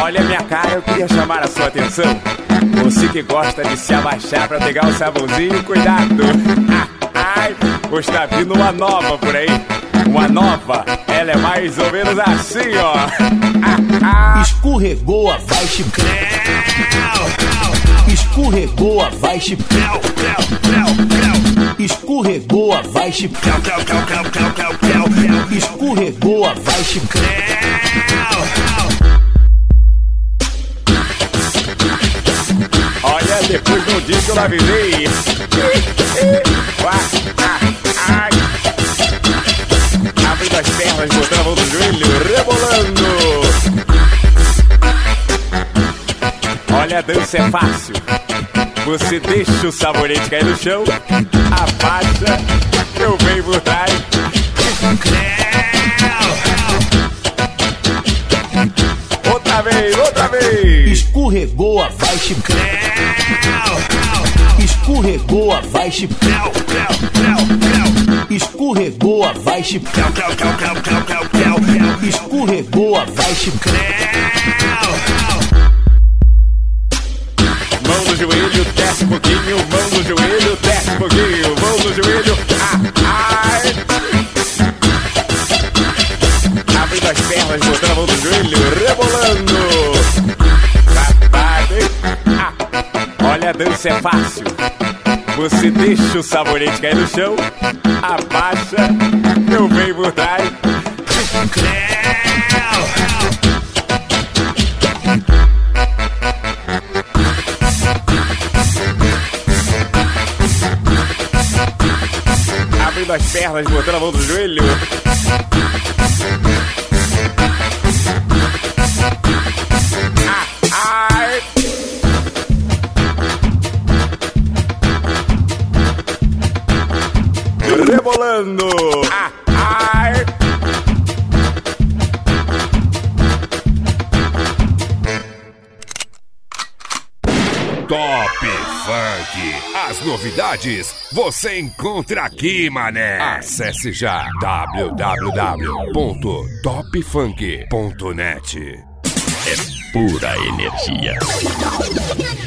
Olha a minha cara, eu queria chamar a sua atenção. Você que gosta de se abaixar pra pegar o sabãozinho, cuidado. Ai, pois tá vindo uma nova por aí. Uma nova, ela é mais ou menos assim, ó. Escorregou, a vai chipéu. Escorregou, a vai chipéu. Escorregou, a vai chipéu. Escorregou, a vai chipéu. Olha, depois não diz que eu não avisei. Abrindo as pernas, botando a mão no joelho, rebolando. Olha, a dança é fácil. Você deixa o sabonete cair no chão, abaixa, eu venho por trás. Outra vez, outra vez. Escorregou, a vai chipéu. Escorregou, a vai chipéu. Escorregou, a vai chipéu. Escorregou, a vai chipéu. Mão no joelho, desce um pouquinho. Mão no joelho, desce um pouquinho. Mão no joelho, ai. Abrindo as pernas, botando a mão no joelho, rebolando. Safado, hein? Olha, a dança é fácil. Você deixa o sabonete cair no chão, abaixa, eu venho por trás. Abrindo as pernas, botando a mão no joelho. Ai. Rebolando. Ai. Top Funk. As novidades você encontra aqui, mané. Acesse já www.topfunk.net. É pura energia.